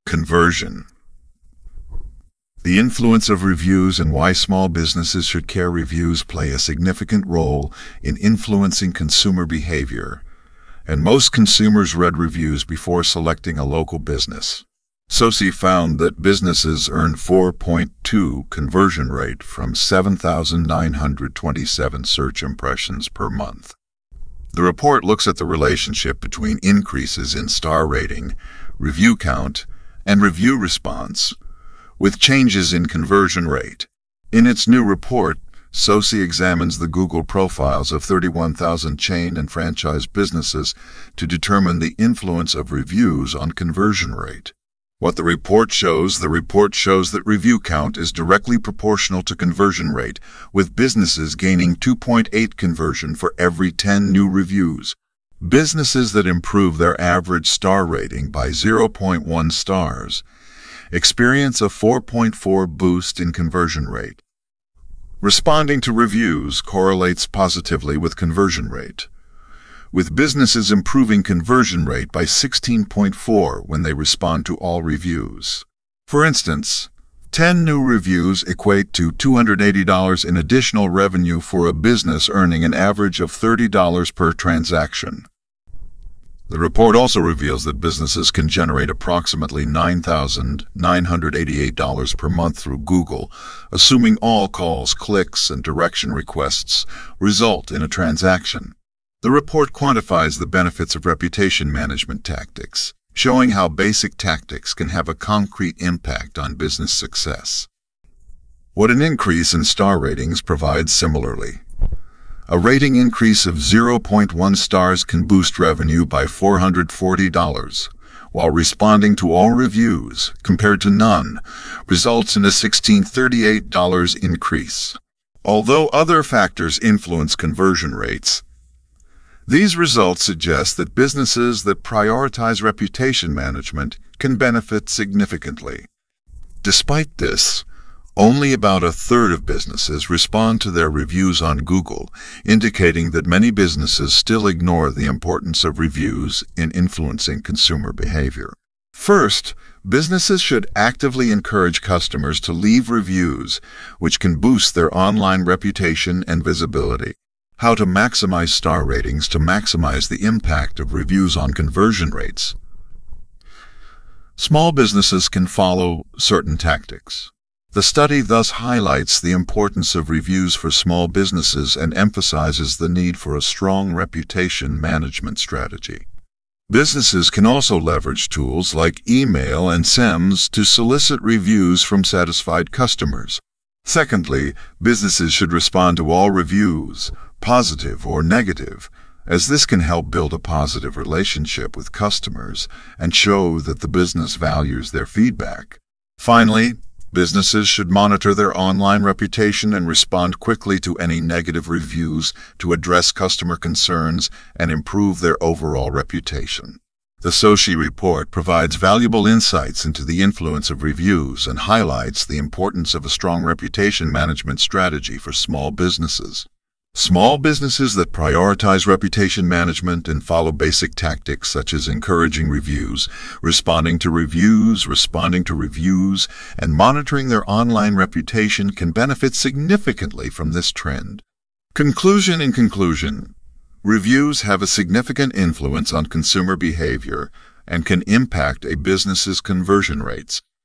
Conversion. The influence of reviews and why small businesses should care. Reviews play a significant role in influencing consumer behavior, and most consumers read reviews before selecting a local business. SOCI found that businesses earned 4.2 conversion rate from 7,927 search impressions per month. The report looks at the relationship between increases in star rating, review count, and review response, with changes in conversion rate. In its new report, SOCI examines the Google profiles of 31,000 chain and franchise businesses to determine the influence of reviews on conversion rate. What the report shows that review count is directly proportional to conversion rate, with businesses gaining 2.8 conversion for every 10 new reviews. Businesses that improve their average star rating by 0.1 stars experience a 4.4 boost in conversion rate. Responding to reviews correlates positively with conversion rate, with businesses improving conversion rate by 16.4 when they respond to all reviews. For instance, 10 new reviews equate to $280 in additional revenue for a business earning an average of $30 per transaction. The report also reveals that businesses can generate approximately $9,988 per month through Google, assuming all calls, clicks, and direction requests result in a transaction. The report quantifies the benefits of reputation management tactics, showing how basic tactics can have a concrete impact on business success. What an increase in star ratings provides similarly. A rating increase of 0.1 stars can boost revenue by $440, while responding to all reviews, compared to none, results in a $1,638 increase. Although other factors influence conversion rates, these results suggest that businesses that prioritize reputation management can benefit significantly. Despite this, only about a third of businesses respond to their reviews on Google, indicating that many businesses still ignore the importance of reviews in influencing consumer behavior. First, businesses should actively encourage customers to leave reviews, which can boost their online reputation and visibility. How to maximize star ratings to maximize the impact of reviews on conversion rates. Small businesses can follow certain tactics. The study thus highlights the importance of reviews for small businesses and emphasizes the need for a strong reputation management strategy. Businesses can also leverage tools like email and SEMS to solicit reviews from satisfied customers. Secondly, businesses should respond to all reviews, positive or negative, as this can help build a positive relationship with customers and show that the business values their feedback. Finally, businesses should monitor their online reputation and respond quickly to any negative reviews to address customer concerns and improve their overall reputation. The SOCI report provides valuable insights into the influence of reviews and highlights the importance of a strong reputation management strategy for small businesses. Small businesses that prioritize reputation management and follow basic tactics such as encouraging reviews, responding to reviews, and monitoring their online reputation can benefit significantly from this trend. In conclusion, reviews have a significant influence on consumer behavior and can impact a business's conversion rates.